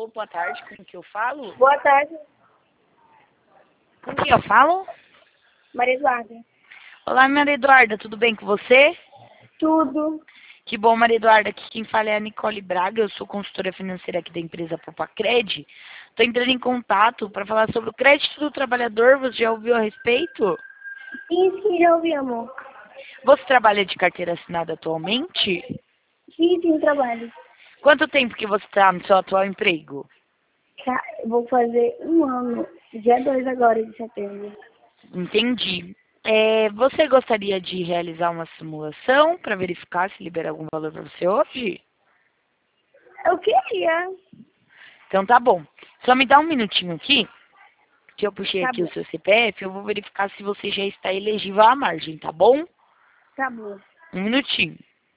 Alô, boa tarde, com quem eu falo? Boa tarde, Com quem eu falo? Maria Eduarda. Olá, Maria Eduarda, tudo bem com você? Tudo. Que bom, Maria Eduarda, aqui quem fala é a Nicole Braga, eu sou consultora financeira aqui da empresa Popacred. Estou entrando em contato para falar sobre o crédito do trabalhador, você já ouviu a respeito? Sim, já ouvi, amor. Você trabalha de carteira assinada atualmente? Sim, trabalho. Quanto tempo que você está no seu atual emprego? Vou fazer 1 ano, dia 2 agora de setembro. Entendi. Você gostaria de realizar uma simulação para verificar se libera algum valor para você hoje? Eu queria. Então tá bom. Só me dá um minutinho aqui, que eu puxei Tá aqui bom, o seu CPF, eu vou verificar se você já está elegível à margem, tá bom? tá bom. Um minutinho.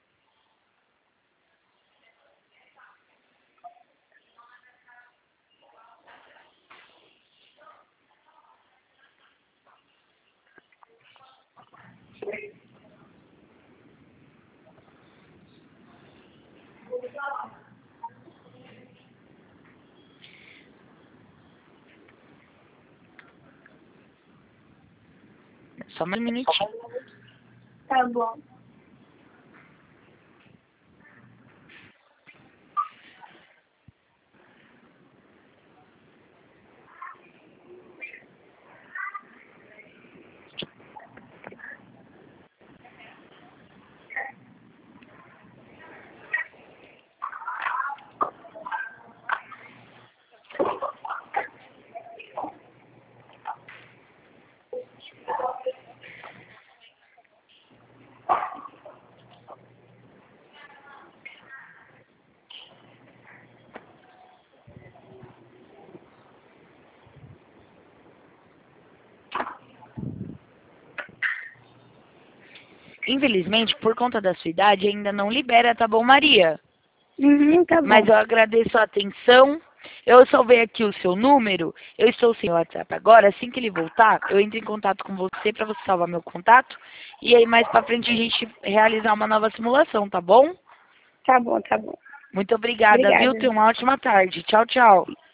Só mais um minutinho. Tá bom. Infelizmente, por conta da sua idade, ainda não libera, tá bom, Maria? Tá bom. Mas eu agradeço a atenção. Eu salvei aqui o seu número. Eu estou sem o WhatsApp agora. Assim que ele voltar, eu entro em contato com você para você salvar meu contato. E aí, mais pra frente, a gente realizar uma nova simulação, tá bom? Tá bom, tá bom. Muito obrigada, viu? Obrigada. Tenha uma ótima tarde. Tchau, tchau.